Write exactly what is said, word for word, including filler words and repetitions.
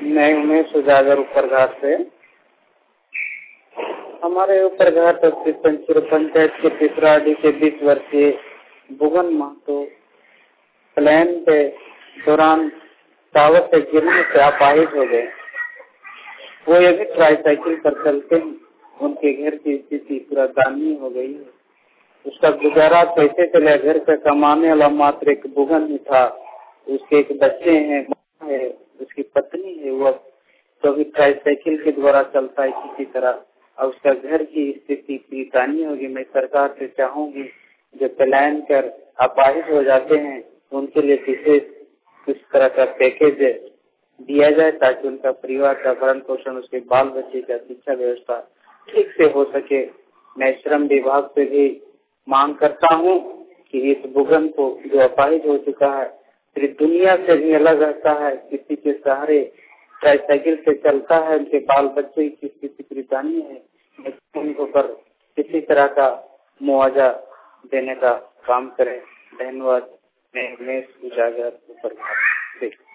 मैं उमेश उजागर ऊपर घाट से। हमारे ऊपर घाट पंचायत के पिपराडी के बीस वर्षीय बुगन महतो प्लेन के दौरान टावर से गिरने से अपाहिज हो गए। वो यदि ट्राईसाइकिल पर चलते हैं, उनके घर की स्थिति पूरा दयनीय हो गई है। उसका गुजारा कैसे चले? घर का कमाने वाला मात्र एक बुगन ही था। उसके एक बच्चे हैं, है, उसकी पत्नी है, वो तो भी ट्राईसाइकिल के द्वारा चलता है किसी तरह। और उसका घर की स्थिति दयनीय होगी। मैं सरकार से चाहूंगी जो पलायन कर अपाहिज हो जाते हैं उनके लिए विशेष किस तरह का पैकेज दिया जाए ताकि उनका परिवार का भरण पोषण, उसके बाल बच्चे का शिक्षा व्यवस्था ठीक से हो सके। मैं श्रम विभाग से भी मांग करता हूँ कि इस बुगन को जो अपाहिज हो चुका है, पूरी दुनिया से भी अलग रहता है, किसी के सहारे ट्राईसाइकिल से चलता है, उनके बाल बच्चे की स्थिति पूरी दयनीय है, उनको पर किसी तरह का मुआवजा देने का काम करें। धन्यवाद। मैं उमेश उजागर ऊपर घाट से।